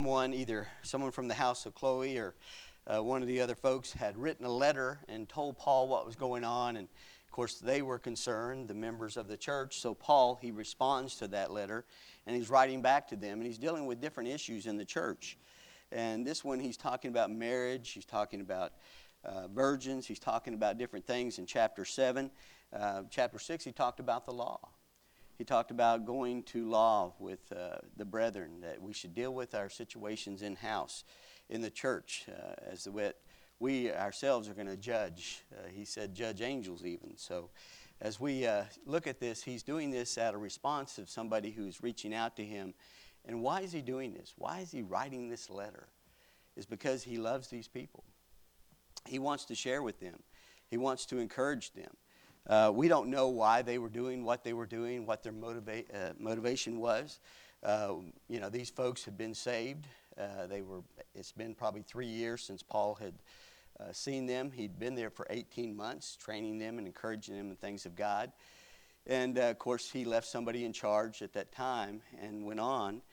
Someone from the house of Chloe or one of the other folks had written a letter and told Paul what was going on, and of course they were concerned, the members of the church. So Paul, he responds to that letter, and he's writing back to them, and he's dealing with different issues in the church. And this one, he's talking about marriage, he's talking about virgins, he's talking about different things in chapter 7. Chapter 6, he talked about the law. He talked about going to law with the brethren, that we should deal with our situations in-house, in the church, as we ourselves are going to judge. He said judge angels even. So as we look at this, he's doing this out of response of somebody who's reaching out to him. And why is he doing this? Why is he writing this letter? It's because he loves these people. He wants to share with them. He wants to encourage them. We don't know why they were doing what they were doing, what their motivation was. These folks had been saved. It's been probably 3 years since Paul had seen them. He'd been there for 18 months, training them and encouraging them in things of God. And, of course, he left somebody in charge at that time and went on.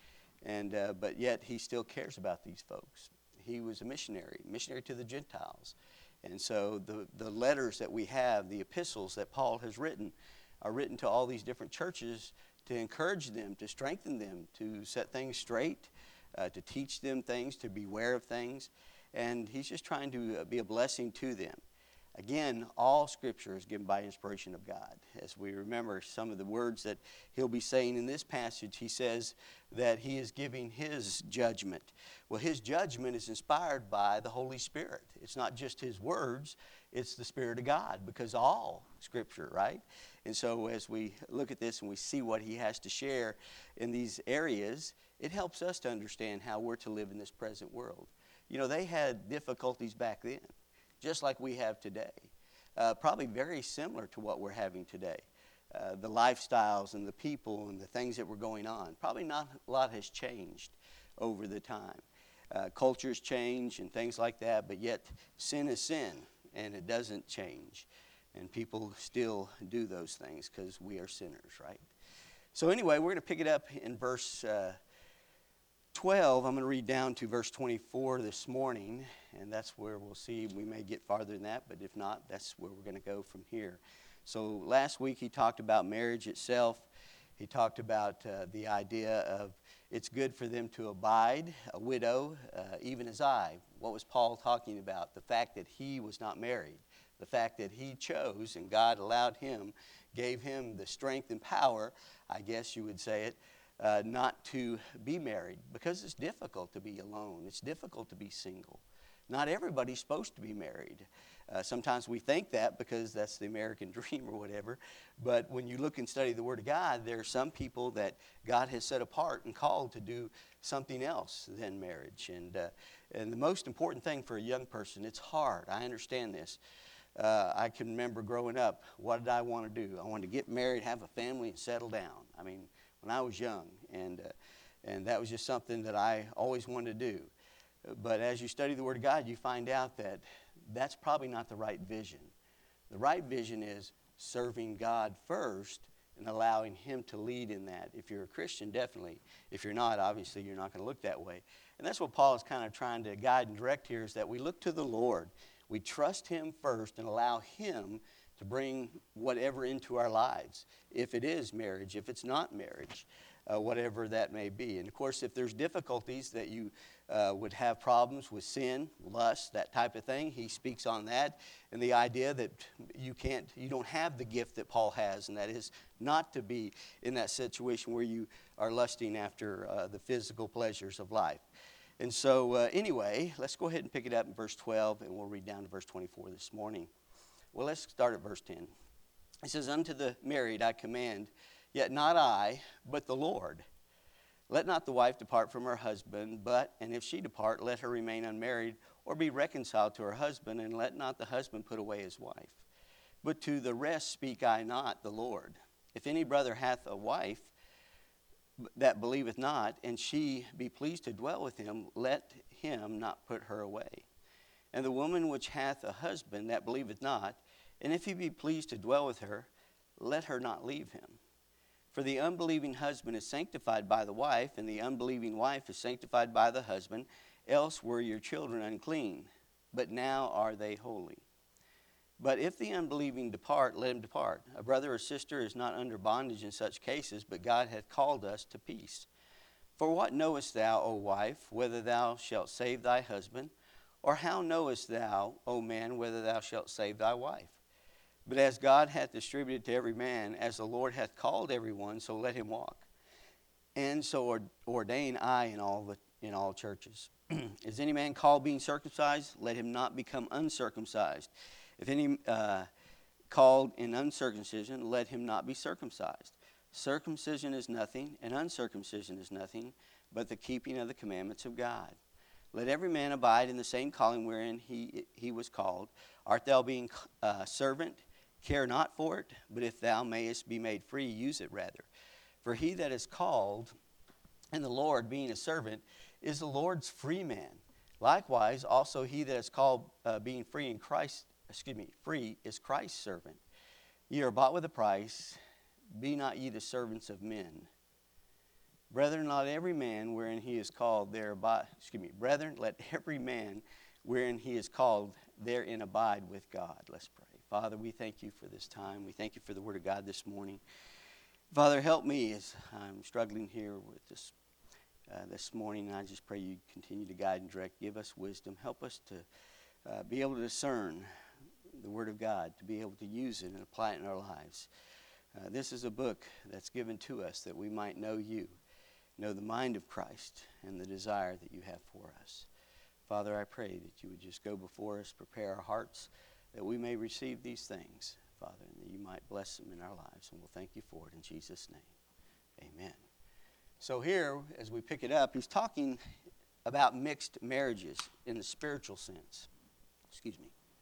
But yet he still cares about these folks. He was a missionary to the Gentiles. And so the letters that we have, the epistles that Paul has written, are written to all these different churches to encourage them, to strengthen them, to set things straight, to teach them things, to beware of things. And he's just trying to be a blessing to them. Again, all Scripture is given by inspiration of God. As we remember some of the words that he'll be saying in this passage, he says that he is giving his judgment. Well, his judgment is inspired by the Holy Spirit. It's not just his words, it's the Spirit of God, because all Scripture, right? And so as we look at this and we see what he has to share in these areas, it helps us to understand how we're to live in this present world. You know, they had difficulties back then, just like we have today. Probably very similar to what we're having today. The lifestyles and the people and the things that were going on. Probably not a lot has changed over the time. Cultures change and things like that, but yet sin is sin, and it doesn't change. And people still do those things because we are sinners, right? So anyway, we're going to pick it up in verse 12. I'm going to read down to verse 24 this morning, and that's where we'll see. We may get farther than that, but if not, that's where we're going to go from here. So last week he talked about marriage itself. He talked about the idea of it's good for them to abide, a widow, even as I. What was Paul talking about? The fact that he was not married. The fact that he chose, and God allowed him, gave him the strength and power, I guess you would say it, not to be married, because it's difficult to be alone. It's difficult to be single. Not everybody's supposed to be married. Sometimes we think that because that's the American dream or whatever. But when you look and study the Word of God, there are some people that God has set apart and called to do something else than marriage. And the most important thing for a young person, it's hard. I understand this. I can remember growing up, what did I want to do? I wanted to get married, have a family, and settle down. I mean, when I was young, and that was just something that I always wanted to do. But as you study the Word of God, you find out that that's probably not the right vision. The right vision is serving God first and allowing Him to lead in that. If you're a Christian, definitely. If you're not, obviously you're not going to look that way. And that's what Paul is kind of trying to guide and direct here, is that we look to the Lord. We trust Him first and allow Him to bring whatever into our lives. If it is marriage, if it's not marriage, whatever that may be. And of course, if there's difficulties that you would have problems with sin, lust, that type of thing, he speaks on that. And the idea that you don't have the gift that Paul has, and that is not to be in that situation where you are lusting after the physical pleasures of life. And so anyway, let's go ahead and pick it up in verse 12, and we'll read down to verse 24 this morning. Well, let's start at verse 10. It says, "Unto the married I command, yet not I, but the Lord. Let not the wife depart from her husband, and if she depart, let her remain unmarried, or be reconciled to her husband, and let not the husband put away his wife. But to the rest speak I not, the Lord. If any brother hath a wife that believeth not, and she be pleased to dwell with him, let him not put her away. And the woman which hath a husband that believeth not, and if he be pleased to dwell with her, let her not leave him. For the unbelieving husband is sanctified by the wife, and the unbelieving wife is sanctified by the husband. Else were your children unclean, but now are they holy. But if the unbelieving depart, let him depart. A brother or sister is not under bondage in such cases, but God hath called us to peace. For what knowest thou, O wife, whether thou shalt save thy husband? Or how knowest thou, O man, whether thou shalt save thy wife? But as God hath distributed to every man, as the Lord hath called every one, so let him walk. And so ordain I in all churches. Is any man called being circumcised? Let him not become uncircumcised. If any called in uncircumcision, let him not be circumcised. Circumcision is nothing, and uncircumcision is nothing, but the keeping of the commandments of God. Let every man abide in the same calling wherein he was called. Art thou being a servant? Care not for it, but if thou mayest be made free, use it rather. For he that is called, and the Lord being a servant, is the Lord's free man. Likewise, also he that is called being free in Christ, free is Christ's servant. Ye are bought with a price. Be not ye the servants of men. Brethren, let every man wherein he is called Brethren, let every man wherein he is called therein abide with God. Let's pray. Father, we thank you for this time. We thank you for the Word of God this morning. Father, help me as I'm struggling here with this morning. I just pray you continue to guide and direct. Give us wisdom. Help us to be able to discern the Word of God, to be able to use it and apply it in our lives. This is a book that's given to us that we might know you, know the mind of Christ and the desire that you have for us. Father, I pray that you would just go before us, prepare our hearts, that we may receive these things, Father, and that you might bless them in our lives. And we'll thank you for it in Jesus' name. Amen. So here, as we pick it up, he's talking about mixed marriages in the spiritual sense. Excuse me.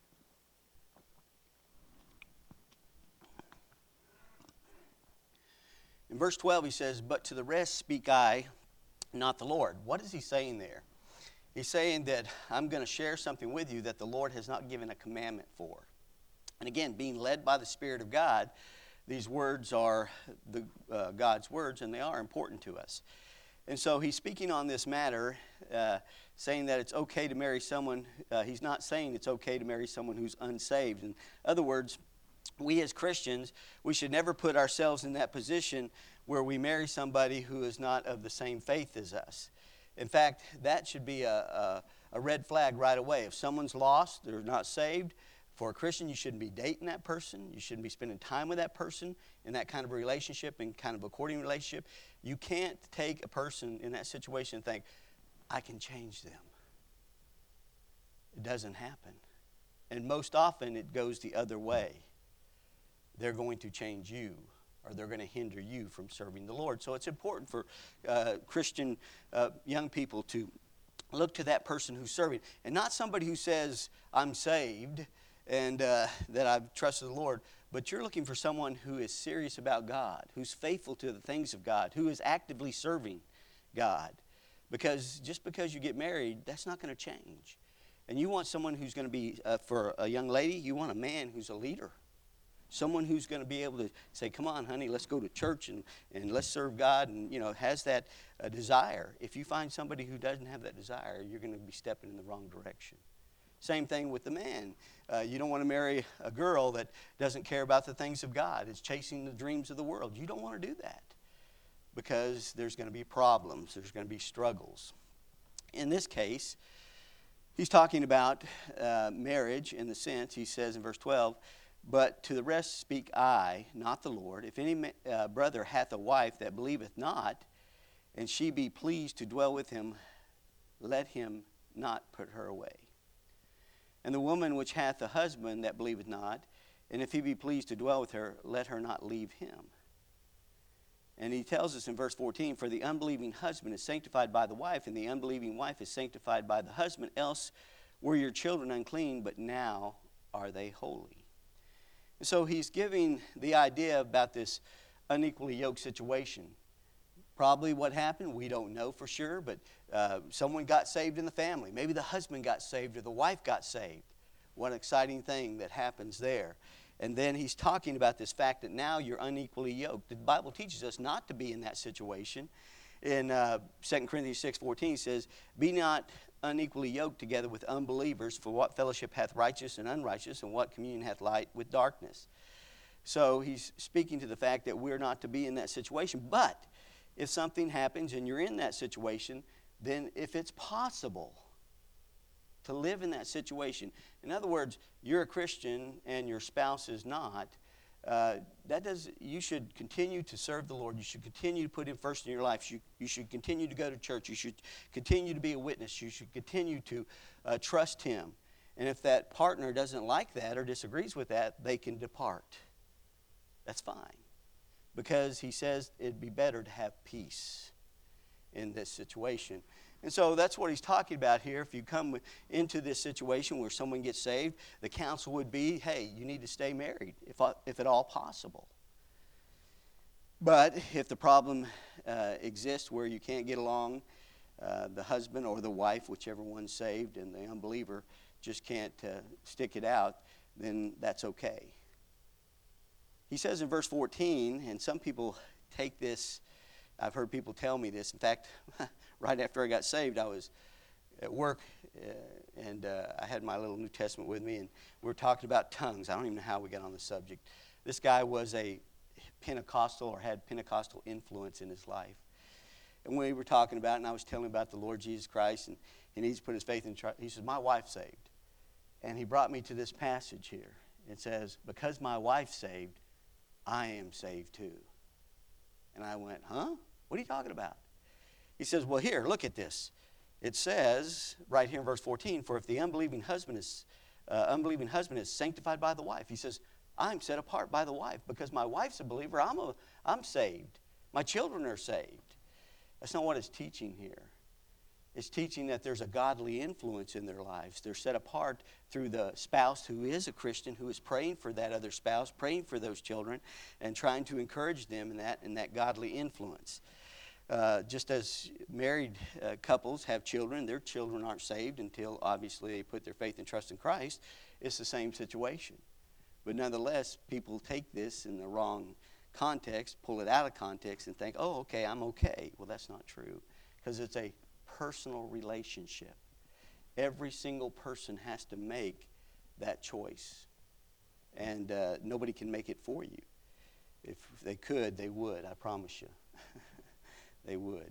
In verse 12 he says, but to the rest speak I, not the Lord. What is he saying there? He's saying that I'm going to share something with you that the Lord has not given a commandment for. And again, being led by the Spirit of God, these words are God's words, and they are important to us. And so he's speaking on this matter, saying that it's okay to marry someone. He's not saying it's okay to marry someone who's unsaved. In other words, we as Christians, we should never put ourselves in that position where we marry somebody who is not of the same faith as us. In fact, that should be a red flag right away. If someone's lost, they're not saved, for a Christian, you shouldn't be dating that person. You shouldn't be spending time with that person in that kind of a relationship, and kind of a courting relationship. You can't take a person in that situation and think, I can change them. It doesn't happen. And most often it goes the other way. They're going to change you, or they're going to hinder you from serving the Lord. So it's important for Christian young people to look to that person who's serving, and not somebody who says, I'm saved and that I've trusted the Lord, but you're looking for someone who is serious about God, who's faithful to the things of God, who is actively serving God. Because just because you get married, that's not going to change. And you want someone who's going to be, for a young lady, you want a man who's a leader. Someone who's going to be able to say, come on, honey, let's go to church and let's serve God, and, has that desire. If you find somebody who doesn't have that desire, you're going to be stepping in the wrong direction. Same thing with the man. You don't want to marry a girl that doesn't care about the things of God, is chasing the dreams of the world. You don't want to do that, because there's going to be problems. There's going to be struggles. In this case, he's talking about marriage in the sense, he says in verse 12, but to the rest speak I, not the Lord. If any brother hath a wife that believeth not, and she be pleased to dwell with him, let him not put her away. And the woman which hath a husband that believeth not, and if he be pleased to dwell with her, let her not leave him. And he tells us in verse 14, for the unbelieving husband is sanctified by the wife, and the unbelieving wife is sanctified by the husband. Else were your children unclean, but now are they holy. And so he's giving the idea about this unequally yoked situation. Probably what happened, we don't know for sure, but someone got saved in the family. Maybe the husband got saved or the wife got saved. What an exciting thing that happens there. And then he's talking about this fact that now you're unequally yoked. The Bible teaches us not to be in that situation. In 2 Corinthians 6:14 says, "Be not unequally yoked together with unbelievers, for what fellowship hath righteous and unrighteous, and what communion hath light with darkness?" So he's speaking to the fact that we're not to be in that situation. But if something happens and you're in that situation, then if it's possible to live in that situation, in other words, you're a Christian and your spouse is not, you should continue to serve the Lord. You should continue to put Him first in your life. You should continue to go to church. You should continue to be a witness. You should continue to trust Him. And if that partner doesn't like that or disagrees with that, they can depart. That's fine. Because he says it'd be better to have peace in this situation. And so that's what he's talking about here. If you come into this situation where someone gets saved, the counsel would be, hey, you need to stay married, if at all possible. But if the problem exists where you can't get along, the husband or the wife, whichever one's saved, and the unbeliever just can't stick it out, then that's okay. He says in verse 14, and some people take this, I've heard people tell me this. In fact, right after I got saved, I was at work, and I had my little New Testament with me, and we were talking about tongues. I don't even know how we got on the subject. This guy was a Pentecostal or had Pentecostal influence in his life. And we were talking about it, and I was telling him about the Lord Jesus Christ, and he needs to put his faith in Christ. He says, my wife's saved. And he brought me to this passage here. It says, because my wife's saved, I am saved too. And I went, huh? What are you talking about? He says, well, here, look at this. It says, right here in verse 14, for if the unbelieving husband is sanctified by the wife. He says, I'm set apart by the wife. Because my wife's a believer, I'm saved. My children are saved. That's not what it's teaching here. It's teaching that there's a godly influence in their lives. They're set apart through the spouse who is a Christian, who is praying for that other spouse, praying for those children, and trying to encourage them in that godly influence. Just as married couples have children, their children aren't saved until obviously they put their faith and trust in Christ. It's the same situation. But nonetheless, people take this in the wrong context, pull it out of context, and think, oh, okay, I'm okay. Well, that's not true, because it's a personal relationship. Every single person has to make that choice. And nobody can make it for you. If they could, they would, I promise you. They would.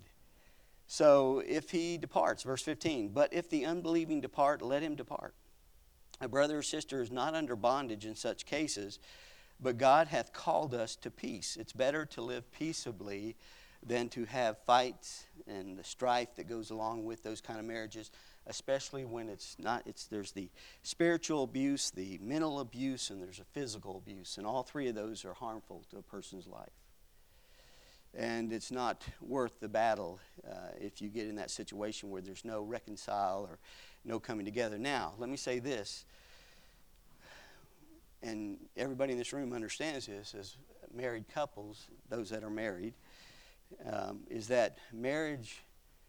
So if he departs, verse 15, but if the unbelieving depart, let him depart. A brother or sister is not under bondage in such cases, but God hath called us to peace. It's better to live peaceably than to have fights and the strife that goes along with those kind of marriages, especially when there's the spiritual abuse, the mental abuse, and there's a physical abuse. And all three of those are harmful to a person's life. And it's not worth the battle if you get in that situation where there's no reconcile or no coming together. Now, let me say this, and everybody in this room understands this as married couples, those that are married, is that marriage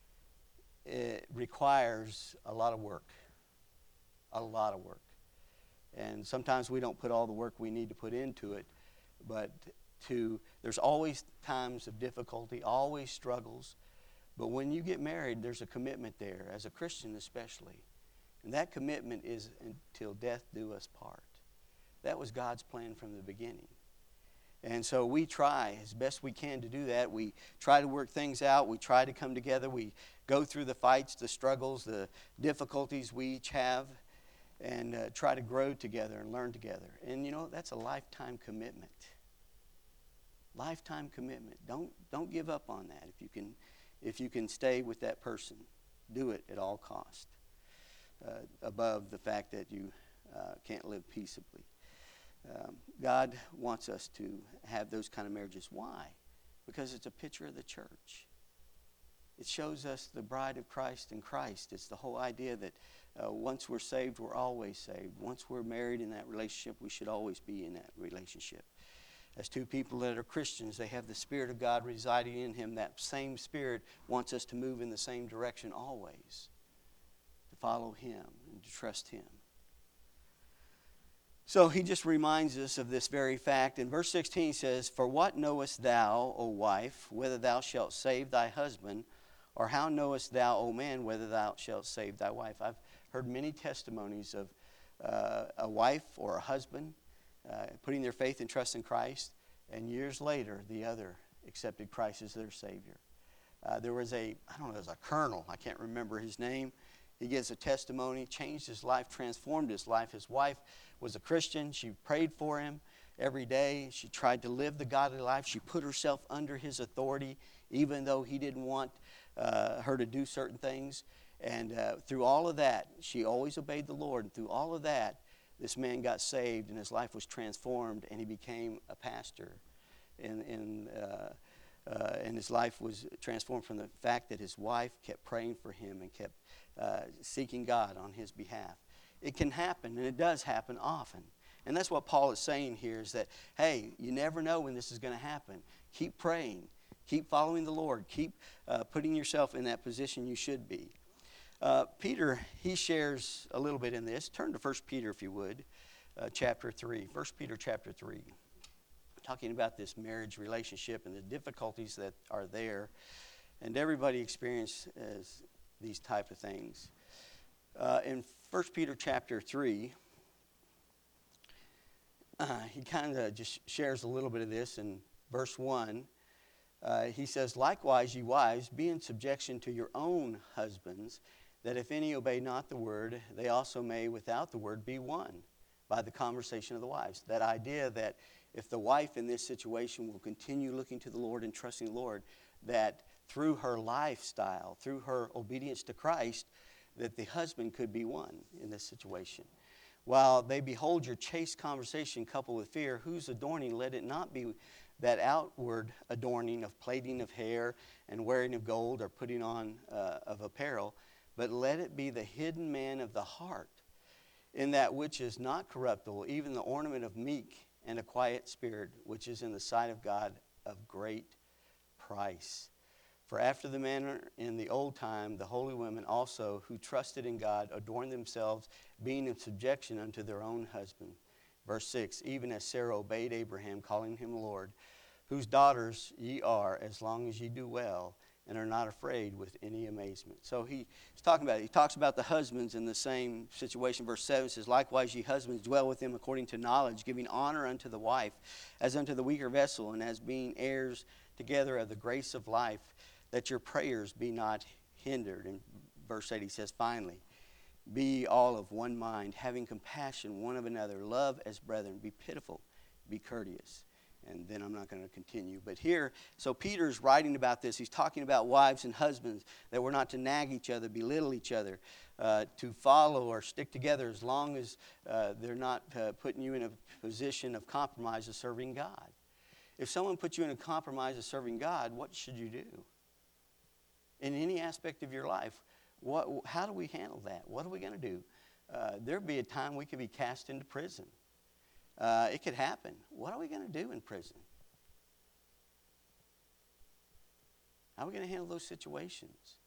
requires a lot of work. A lot of work. And sometimes we don't put all the work we need to put into it, but there's always times of difficulty, always struggles. But when you get married, there's a commitment there, as a Christian especially. And that commitment is until death do us part. That was God's plan from the beginning. And so we try as best we can to do that. We try to work things out. We try to come together. We go through the fights, the struggles, the difficulties we each have, and try to grow together and learn together. And you know, that's a lifetime commitment. Lifetime commitment. Don't give up on that. If you can stay with that person, do it at all cost. Above the fact that you can't live peaceably. God wants us to have those kind of marriages. Why? Because it's a picture of the church. It shows us the bride of Christ in Christ. It's the whole idea that once we're saved, we're always saved. Once we're married in that relationship, we should always be in that relationship. As two people that are Christians, they have the Spirit of God residing in him. That same Spirit wants us to move in the same direction always, to follow him and to trust him. So he just reminds us of this very fact. In verse 16 says, "For what knowest thou, O wife, whether thou shalt save thy husband? Or how knowest thou, O man, whether thou shalt save thy wife?" I've heard many testimonies of a wife or a husband putting their faith and trust in Christ, and years later, the other accepted Christ as their Savior. There was a colonel, I can't remember his name. He gives a testimony, changed his life, transformed his life. His wife was a Christian. She prayed for him every day. She tried to live the godly life. She put herself under his authority, even though he didn't want her to do certain things. And through all of that, she always obeyed the Lord. And through all of that, this man got saved, and his life was transformed, and he became a pastor. And his life was transformed from the fact that his wife kept praying for him and kept seeking God on his behalf. It can happen, and it does happen often. And that's what Paul is saying here is that, hey, you never know when this is going to happen. Keep praying. Keep following the Lord. Keep putting yourself in that position you should be. Peter, he shares a little bit in this. Turn to 1 Peter, if you would, chapter 3. 1 Peter chapter 3. Talking about this marriage relationship and the difficulties that are there. And everybody experiences these type of things. In 1 Peter chapter 3, he kind of just shares a little bit of this in verse 1. He says, "Likewise, ye wives, be in subjection to your own husbands, that if any obey not the word, they also may without the word be won by the conversation of the wives." That idea that if the wife in this situation will continue looking to the Lord and trusting the Lord, that through her lifestyle, through her obedience to Christ, that the husband could be won in this situation. "While they behold your chaste conversation coupled with fear, whose adorning let it not be that outward adorning of plaiting of hair and wearing of gold or putting on of apparel, but let it be the hidden man of the heart, in that which is not corruptible, even the ornament of meek and a quiet spirit, which is in the sight of God of great price. For after the manner in the old time, the holy women also, who trusted in God, adorned themselves, being in subjection unto their own husband." Verse 6, "Even as Sarah obeyed Abraham, calling him Lord, whose daughters ye are, as long as ye do well, and are not afraid with any amazement." So he talks about the husbands in the same situation. Verse 7 says, "Likewise ye husbands, dwell with them according to knowledge, giving honor unto the wife, as unto the weaker vessel, and as being heirs together of the grace of life, that your prayers be not hindered." In verse 8 he says, "Finally, be all of one mind, having compassion one of another, love as brethren, be pitiful, be courteous." And then I'm not going to continue. But here, so Peter's writing about this. He's talking about wives and husbands, that we're not to nag each other, belittle each other, to follow or stick together as long as they're not putting you in a position of compromise of serving God. If someone puts you in a compromise of serving God, what should you do? In any aspect of your life, how do we handle that? What are we going to do? There'd be a time we could be cast into prison. It could happen. What are we going to do in prison? How are we going to handle those situations?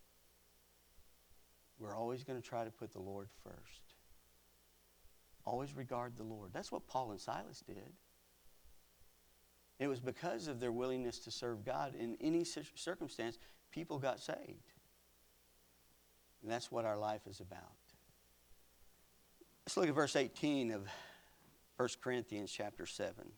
We're always going to try to put the Lord first. Always regard the Lord. That's what Paul and Silas did. It was because of their willingness to serve God. In any circumstance, people got saved. And that's what our life is about. Let's look at verse 18 of 1 Corinthians chapter 7.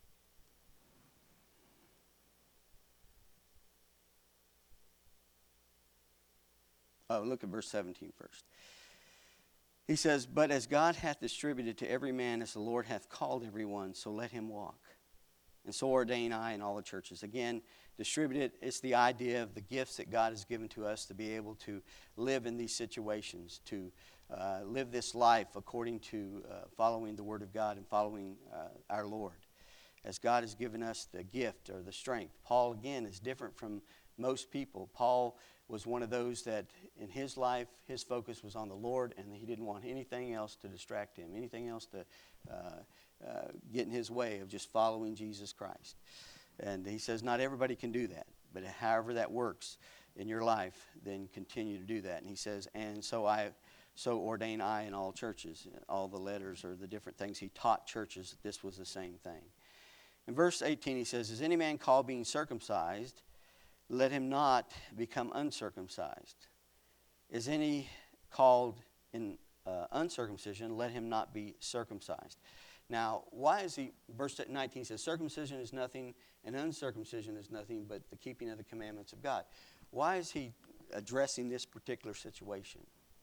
Look at verse 17 first. He says, "But as God hath distributed to every man as the Lord hath called every one, so let him walk. And so ordain I in all the churches." Again, distributed, it's the idea of the gifts that God has given to us to be able to live in these situations, to live this life according to following the Word of God and following our Lord. As God has given us the gift or the strength. Paul, again, is different from most people. Paul was one of those that in his life, his focus was on the Lord, and he didn't want anything else to distract him, anything else to get in his way of just following Jesus Christ. And he says not everybody can do that, but however that works in your life, then continue to do that. And he says, "And so I so ordain I in all churches. All the letters or the different things he taught churches, this was the same thing. In verse 18 he says, is any man called being circumcised? Let him not become uncircumcised. Is any called in uncircumcision? Let him not be circumcised. Now, why is he, verse 19 says, circumcision is nothing and uncircumcision is nothing but the keeping of the commandments of God. Why is he addressing this particular situation?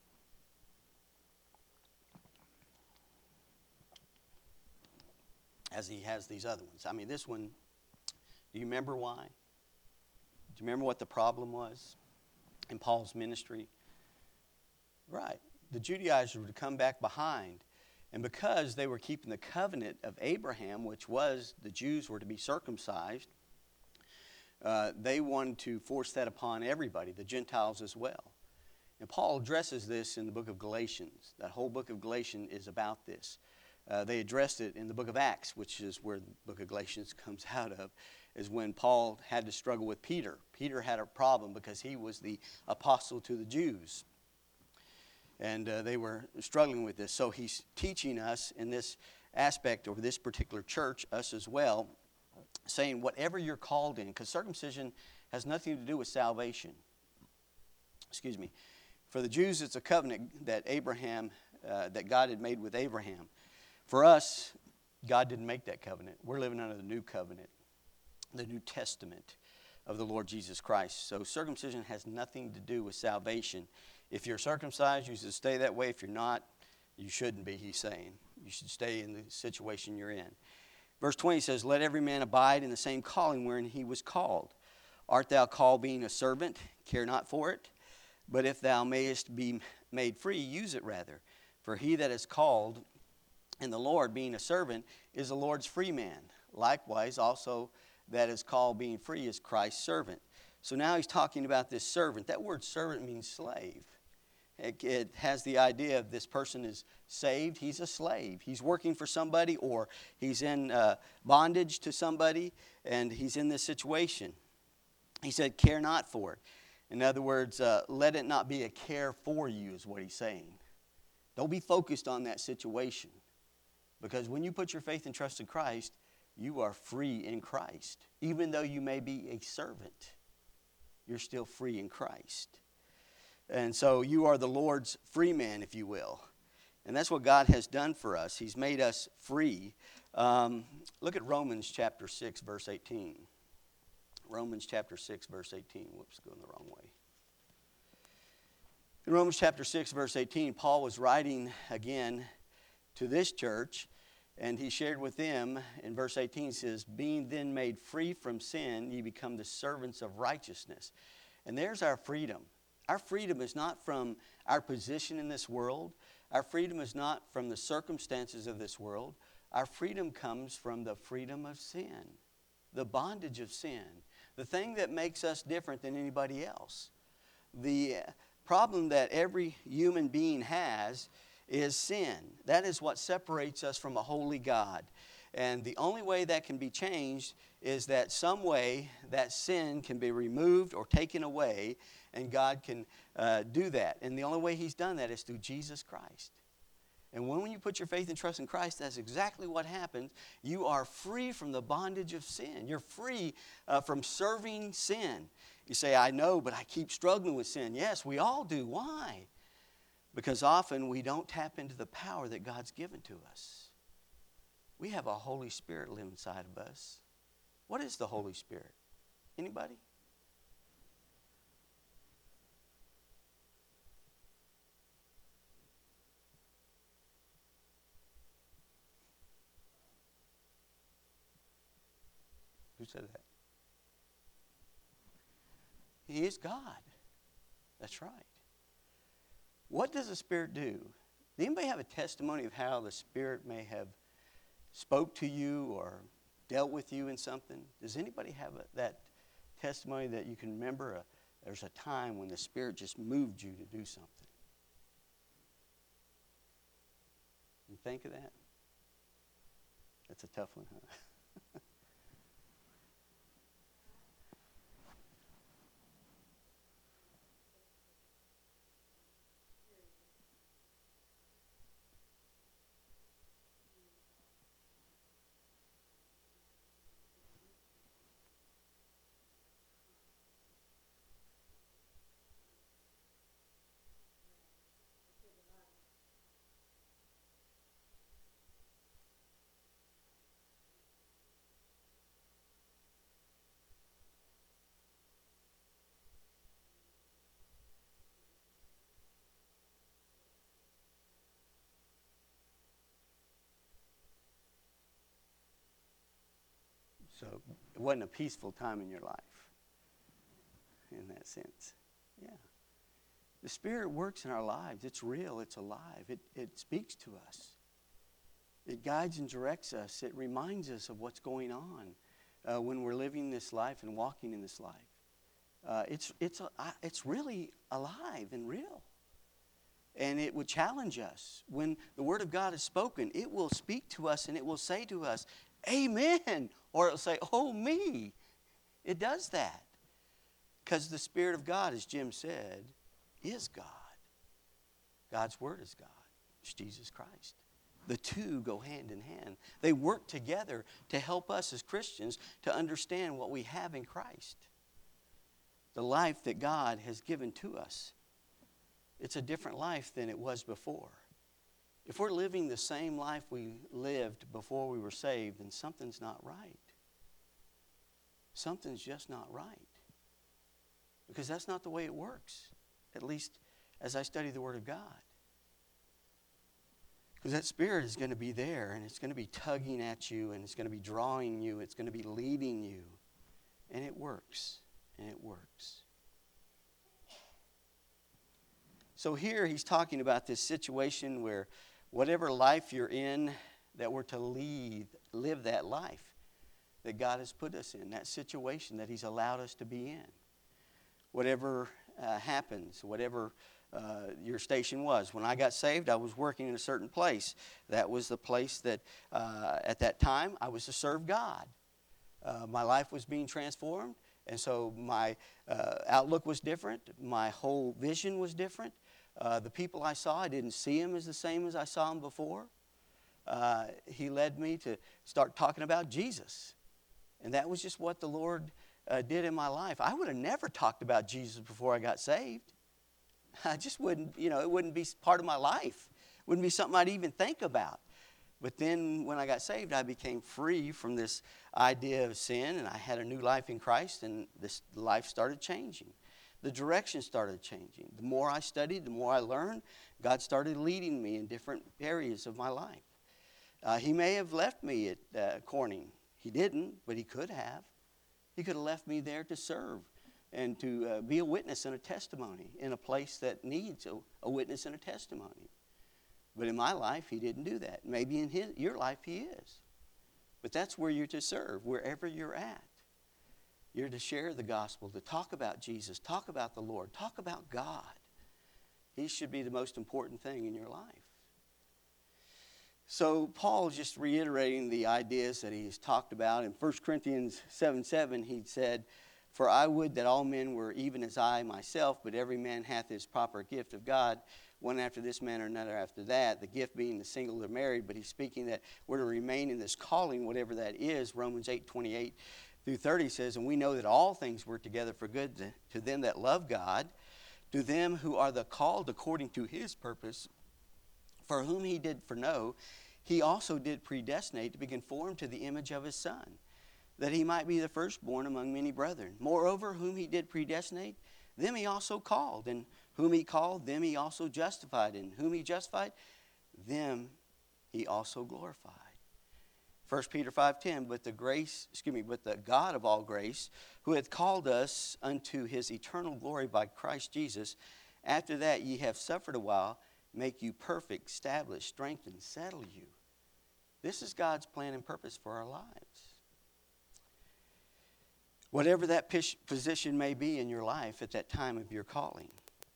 As he has these other ones. I mean, this one, do you remember why? Do you remember what the problem was in Paul's ministry? Right. The Judaizers would come back behind. And because they were keeping the covenant of Abraham, which was the Jews were to be circumcised, they wanted to force that upon everybody, the Gentiles as well. And Paul addresses this in the book of Galatians. That whole book of Galatians is about this. They addressed it in the book of Acts, which is where the book of Galatians comes out of, is when Paul had to struggle with Peter. Peter had a problem because he was the apostle to the Jews. And they were struggling with this. So he's teaching us in this aspect, or this particular church, us as well, saying whatever you're called in, because circumcision has nothing to do with salvation. Excuse me. For the Jews, it's a covenant that that God had made with Abraham. For us, God didn't make that covenant. We're living under the new covenant, the New Testament of the Lord Jesus Christ. So circumcision has nothing to do with salvation. If you're circumcised, you should stay that way. If you're not, you shouldn't be, he's saying. You should stay in the situation you're in. Verse 20 says, let every man abide in the same calling wherein he was called. Art thou called being a servant? Care not for it. But if thou mayest be made free, use it rather. For he that is called in the Lord, being a servant, is the Lord's free man. Likewise, also that is called being free is Christ's servant. So now he's talking about this servant. That word servant means slave. It has the idea of this person is saved, he's a slave. He's working for somebody, or he's in bondage to somebody, and he's in this situation. He said, care not for it. In other words, let it not be a care for you is what he's saying. Don't be focused on that situation. Because when you put your faith and trust in Christ, you are free in Christ. Even though you may be a servant, you're still free in Christ. And so you are the Lord's free man, if you will. And that's what God has done for us. He's made us free. Look at Romans chapter 6, verse 18. Romans chapter 6, verse 18. Whoops, going the wrong way. In Romans chapter 6, verse 18, Paul was writing again to this church, and he shared with them, in verse 18 says, being then made free from sin, ye become the servants of righteousness. And there's our freedom. Our freedom is not from our position in this world. Our freedom is not from the circumstances of this world. Our freedom comes from the freedom of sin, the bondage of sin, the thing that makes us different than anybody else. The problem that every human being has is sin. That is what separates us from a holy God. And the only way that can be changed is that some way that sin can be removed or taken away, and God can do that. And the only way he's done that is through Jesus Christ. And when you put your faith and trust in Christ, that's exactly what happens. You are free from the bondage of sin. You're free from serving sin. You say, I know, but I keep struggling with sin. Yes, we all do. Why? Because often we don't tap into the power that God's given to us. We have a Holy Spirit live inside of us. What is the Holy Spirit? Anybody? Who said that? He is God. That's right. What does the Spirit do? Does anybody have a testimony of how the Spirit may have spoke to you or dealt with you in something? Does anybody have that testimony that you can remember? There's a time when the Spirit just moved you to do something. You think of that? That's a tough one, huh? So it wasn't a peaceful time in your life in that sense. Yeah. The Spirit works in our lives. It's real. It's alive. It speaks to us. It guides and directs us. It reminds us of what's going on when we're living this life and walking in this life. It's really alive and real. And it would challenge us. When the Word of God is spoken, it will speak to us and it will say to us, amen. Or it will say, oh me. It does that. Because the Spirit of God, as Jim said, is God. God's Word is God. It's Jesus Christ. The two go hand in hand. They work together to help us as Christians to understand what we have in Christ. The life that God has given to us. It's a different life than it was before. If we're living the same life we lived before we were saved, then something's not right. Something's just not right. Because that's not the way it works, at least as I study the Word of God. Because that Spirit is going to be there, and it's going to be tugging at you, and it's going to be drawing you, it's going to be leading you. And it works, and it works. So here he's talking about this situation where whatever life you're in, that we're to live that life that God has put us in, that situation that He's allowed us to be in. Whatever happens, whatever your station was. When I got saved, I was working in a certain place. That was the place that at that time I was to serve God. My life was being transformed, and so my outlook was different. My whole vision was different. The people I saw, I didn't see them as the same as I saw them before. He led me to start talking about Jesus. And that was just what the Lord did in my life. I would have never talked about Jesus before I got saved. I just wouldn't, it wouldn't be part of my life. It wouldn't be something I'd even think about. But then when I got saved, I became free from this idea of sin, and I had a new life in Christ, and this life started changing. The direction started changing. The more I studied, the more I learned, God started leading me in different areas of my life. He may have left me at Corning. He didn't, but He could have. He could have left me there to serve and to be a witness and a testimony in a place that needs a witness and a testimony. But in my life, He didn't do that. Maybe in your life He is. But that's where you're to serve, wherever you're at. You're to share the gospel, to talk about Jesus, talk about the Lord, talk about God. He should be the most important thing in your life. So Paul's just reiterating the ideas that he's talked about. In 1 Corinthians 7:7, he said, "For I would that all men were even as I myself, but every man hath his proper gift of God, one after this manner, another after that." The gift being the single or married, but he's speaking that we're to remain in this calling, whatever that is. Romans 8:28-30 says, "And we know that all things work together for good to them that love God, to them who are the called according to His purpose. For whom He did foreknow, He also did predestinate to be conformed to the image of His Son, that He might be the firstborn among many brethren. Moreover, whom He did predestinate, them He also called. And whom He called, them He also justified. And whom He justified, them He also glorified." 1 Peter 5:10, but the God of all grace, who hath called us unto His eternal glory by Christ Jesus, after that ye have suffered a while, make you perfect, establish, strengthen, settle you. This is God's plan and purpose for our lives. Whatever that position may be in your life at that time of your calling.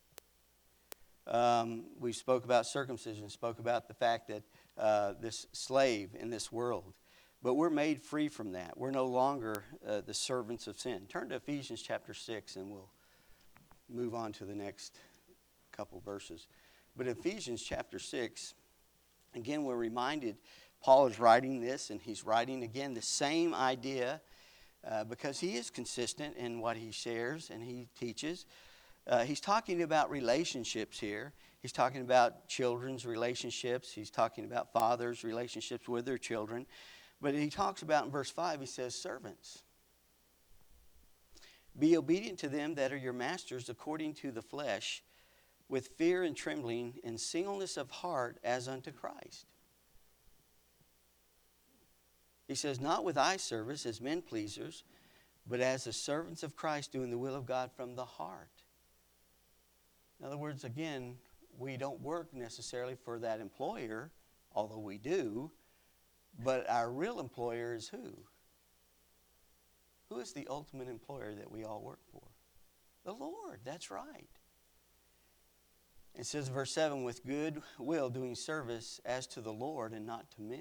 We spoke about circumcision, spoke about the fact that this slave in this world. But we're made free from that. We're no longer the servants of sin. Turn to Ephesians chapter 6 and we'll move on to the next couple verses. But Ephesians chapter 6, again, we're reminded Paul is writing this, and he's writing again the same idea because he is consistent in what he shares and he teaches. He's talking about relationships here. He's talking about children's relationships. He's talking about fathers' relationships with their children. But he talks about in verse 5, he says, "Servants, be obedient to them that are your masters according to the flesh, with fear and trembling and singleness of heart as unto Christ." He says, not with eye service as men pleasers, but as the servants of Christ doing the will of God from the heart. In other words, again, we don't work necessarily for that employer, although we do, but our real employer is who? Who is the ultimate employer that we all work for? The Lord, that's right. It says, verse 7, with good will doing service as to the Lord and not to men.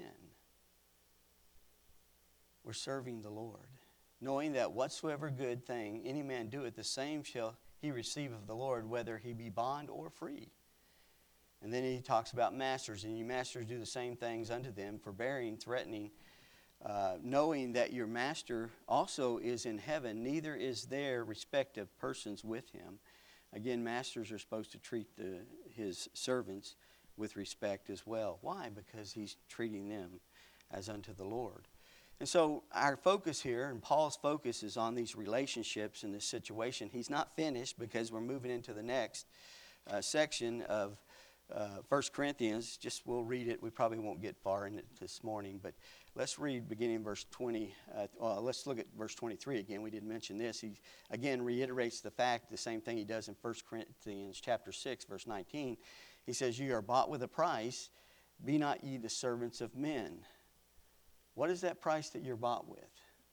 We're serving the Lord, knowing that whatsoever good thing any man doeth, the same shall he receive of the Lord, whether he be bond or free. And then he talks about masters, and you masters do the same things unto them, forbearing, threatening, knowing that your master also is in heaven, neither is there respect of persons with him. Again, masters are supposed to treat his servants with respect as well. Why? Because he's treating them as unto the Lord. And so our focus here, and Paul's focus, is on these relationships in this situation. He's not finished because we're moving into the next section of 1 Corinthians. Just we'll read it. We probably won't get far in it this morning, but let's read beginning in verse 20. Let's look at verse 23 again. We didn't mention this. He again reiterates the fact, the same thing he does in 1 Corinthians chapter 6, verse 19. He says, "You are bought with a price. Be not ye the servants of men." What is that price that you're bought with?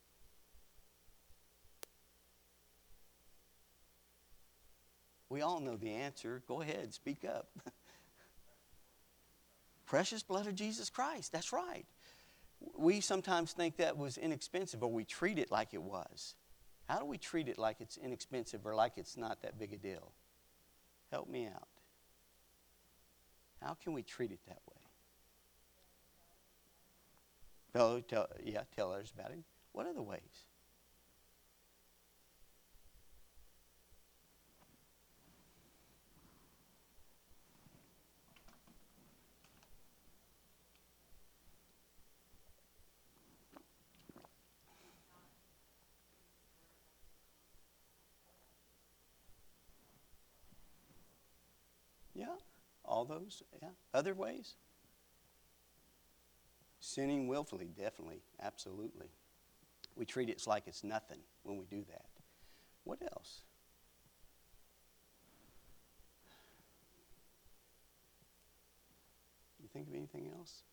We all know the answer. Go ahead, speak up. Precious blood of Jesus Christ. That's right. We sometimes think that was inexpensive, or we treat it like it was. How do we treat it like it's inexpensive or like it's not that big a deal? Help me out. How can we treat it that way? Tell others about him. What other ways? Yeah, all those. Yeah, other ways? Sinning willfully, definitely, absolutely. We treat it like it's nothing when we do that. What else? You think of anything else?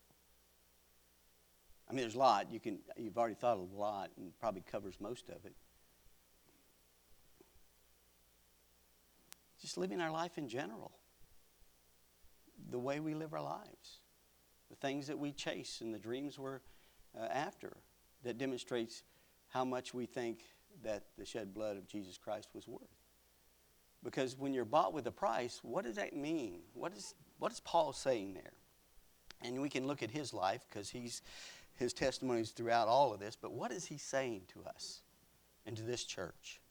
I mean, there's a lot. You've already thought of a lot, and probably covers most of it. Just living our life in general. The way we live our lives. The things that we chase and the dreams we're after, that demonstrates how much we think that the shed blood of Jesus Christ was worth. Because when you're bought with a price, what does that mean? What is Paul saying there? And we can look at his life, because his testimony is throughout all of this, but what is he saying to us and to this church?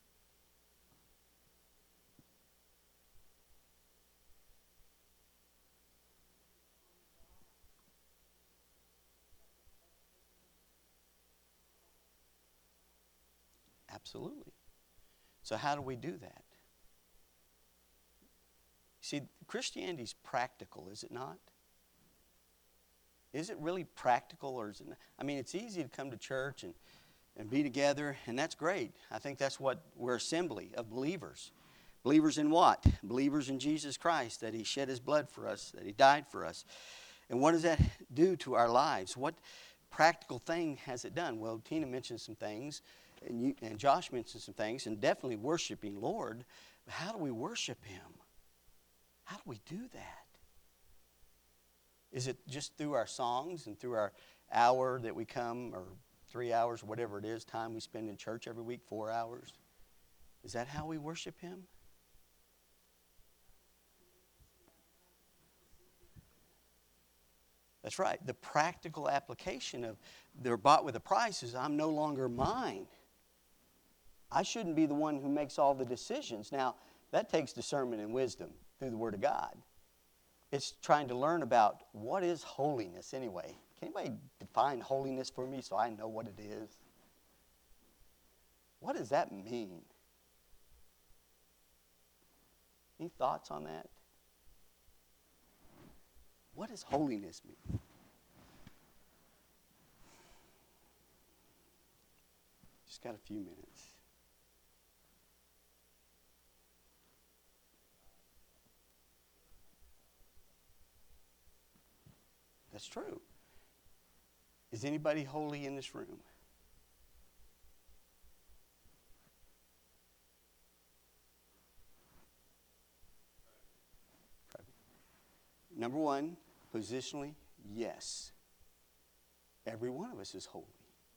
Absolutely. So how do we do that? See, Christianity's practical, is it not? Is it really practical, or is it not? I mean, it's easy to come to church and be together, and that's great. I think that's what we're assembly of believers. Believers in what? Believers in Jesus Christ, that he shed his blood for us, that he died for us. And what does that do to our lives? What practical thing has it done? Well, Tina mentioned some things, and Josh mentioned some things, and definitely worshiping Lord. But how do we worship him? How do we do that? Is it just through our songs and through our hour that we come, or 3 hours, whatever it is, time we spend in church every week, 4 hours? Is that how we worship him? That's right. The practical application of they're bought with a price is I'm no longer mine. I shouldn't be the one who makes all the decisions. Now, that takes discernment and wisdom through the Word of God. It's trying to learn about what is holiness anyway. Can anybody define holiness for me so I know what it is? What does that mean? Any thoughts on that? What does holiness mean? just got a few minutes. That's true. Is anybody holy in this room? Number one, positionally, yes. Every one of us is holy.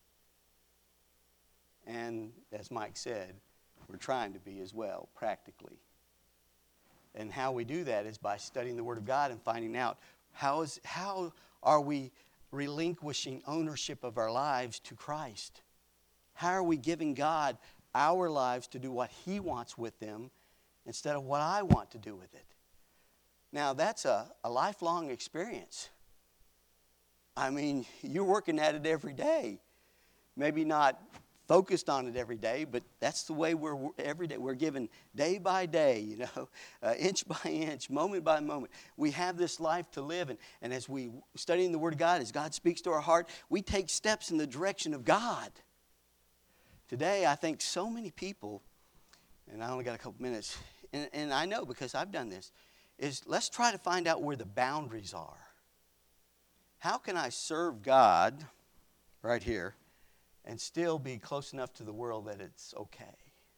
And as Mike said, we're trying to be as well, practically. And how we do that is by studying the Word of God and finding out how are we relinquishing ownership of our lives to Christ? How are we giving God our lives to do what He wants with them instead of what I want to do with it? Now, that's a lifelong experience. I mean, you're working at it every day. Maybe not focused on it every day, but that's the way we're every day. We're given day by day, inch by inch, moment by moment. We have this life to live, and as we study in the Word of God, as God speaks to our heart, we take steps in the direction of God. Today, I think so many people, and I only got a couple minutes, and I know because I've done this, is let's try to find out where the boundaries are. How can I serve God right here and still be close enough to the world that it's okay?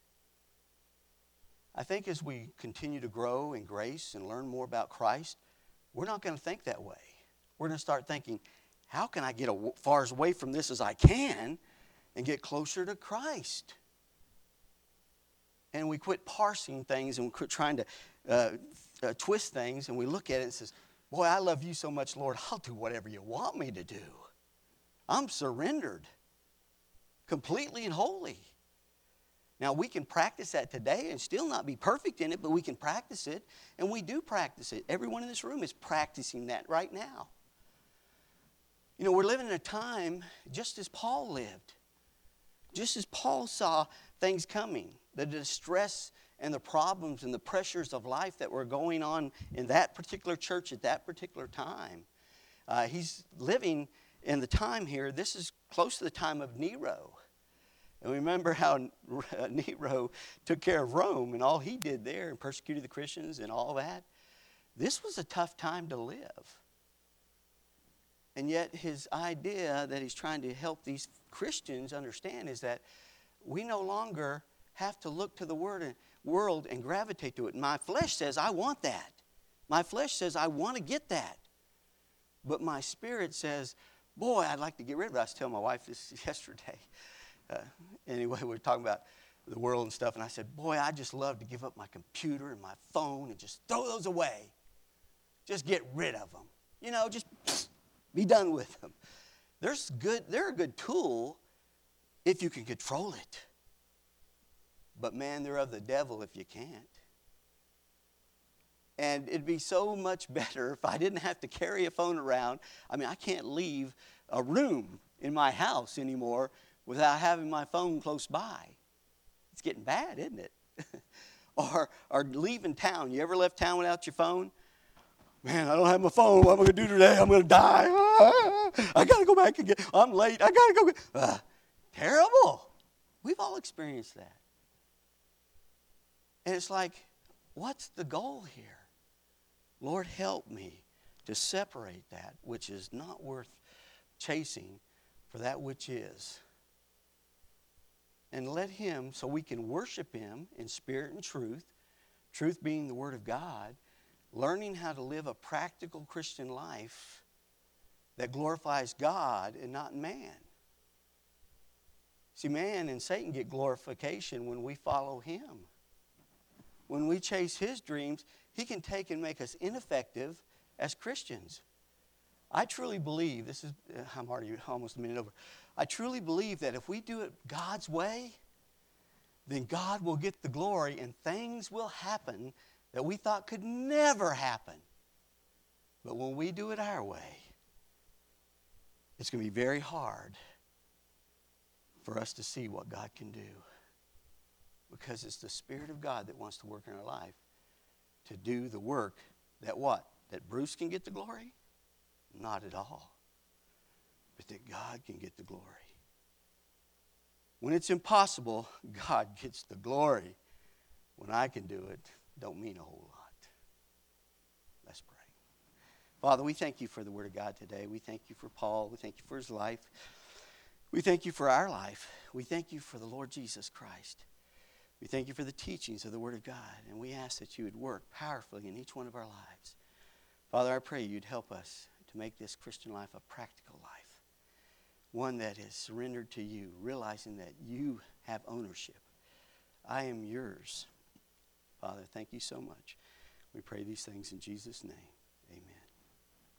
I think as we continue to grow in grace and learn more about Christ, we're not going to think that way. We're going to start thinking, how can I get as far away from this as I can and get closer to Christ? And we quit parsing things and we quit trying to twist things, and we look at it and says, boy, I love you so much, Lord, I'll do whatever you want me to do. I'm surrendered completely and wholly. Now, we can practice that today and still not be perfect in it, but we can practice it, and we do practice it. Everyone in this room is practicing that right now. We're living in a time just as Paul lived. Just as Paul saw things coming, the distress and the problems and the pressures of life that were going on in that particular church at that particular time. He's living in the time here. This is close to the time of Nero. And remember how Nero took care of Rome and all he did there and persecuted the Christians and all that. This was a tough time to live. And yet his idea that he's trying to help these Christians understand is that we no longer have to look to the world and gravitate to it. My flesh says, I want that. My flesh says, I want to get that. But my spirit says, boy, I'd like to get rid of it. I was telling my wife this yesterday. Anyway, we were talking about the world and stuff, and I said, boy, I just love to give up my computer and my phone and just throw those away. Just get rid of them. Just be done with them. They're a good tool if you can control it. But man, they're of the devil if you can't. And it'd be so much better if I didn't have to carry a phone around. I mean, I can't leave a room in my house anymore without having my phone close by. It's getting bad, isn't it? or leaving town. You ever left town without your phone? Man, I don't have my phone. What am I going to do today? I'm going to die. I got to go back again. I'm late. I got to go. Terrible. We've all experienced that. And it's like, what's the goal here? Lord, help me to separate that which is not worth chasing for that which is. And let Him, so we can worship Him in spirit and truth, truth being the Word of God, learning how to live a practical Christian life that glorifies God and not man. See, man and Satan get glorification when we follow him. When we chase his dreams, he can take and make us ineffective as Christians. I truly believe, I'm already almost a minute over. I truly believe that if we do it God's way, then God will get the glory and things will happen that we thought could never happen. But when we do it our way, it's going to be very hard for us to see what God can do. Because it's the Spirit of God that wants to work in our life to do the work that what? That Bruce can get the glory? Not at all. But that God can get the glory. When it's impossible, God gets the glory. When I can do it, don't mean a whole lot. Let's pray. Father, we thank you for the Word of God today. We thank you for Paul. We thank you for his life. We thank you for our life. We thank you for the Lord Jesus Christ. We thank you for the teachings of the Word of God. And we ask that you would work powerfully in each one of our lives. Father, I pray you'd help us to make this Christian life a practical life. One that is surrendered to you, realizing that you have ownership. I am yours. Father, thank you so much. We pray these things in Jesus' name.